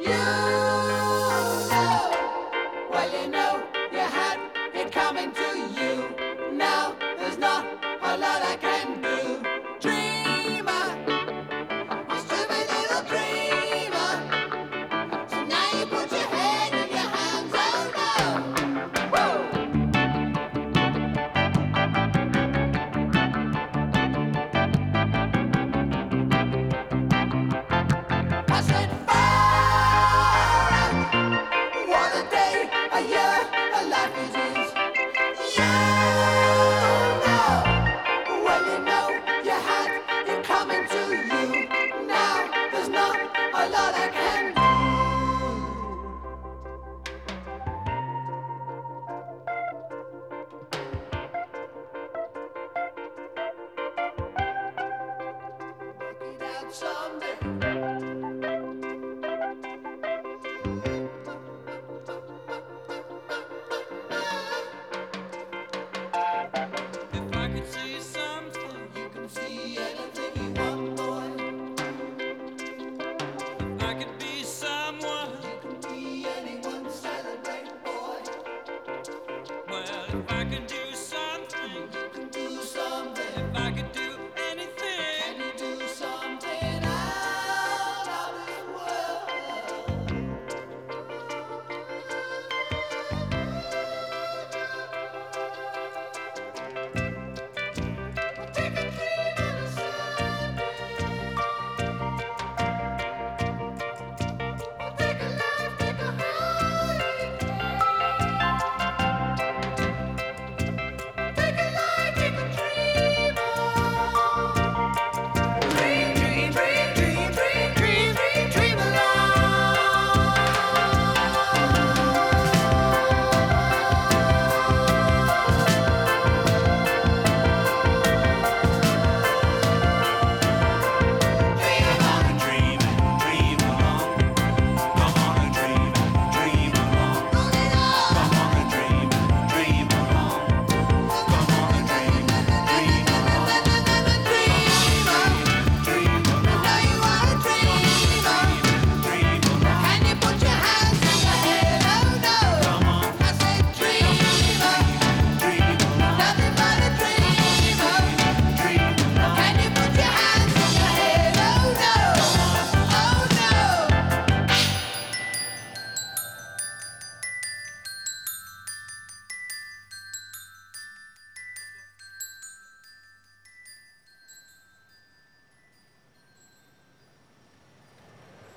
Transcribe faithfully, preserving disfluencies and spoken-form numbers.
know, well, you know, you had it coming to you. Now there's not a lot I can do. Dreamer, you stupid little dreamer. So now you put your head in your hands, oh no. Woo! I said, far out. What a day, a year, a life it is. You know, well, you know, you had it coming to you. Now there's not a lot I can do. Work it out someday. If I could see something, You can see anything you want, boy. if I could be someone, You can be anyone, celebrate, boy. well, if I could do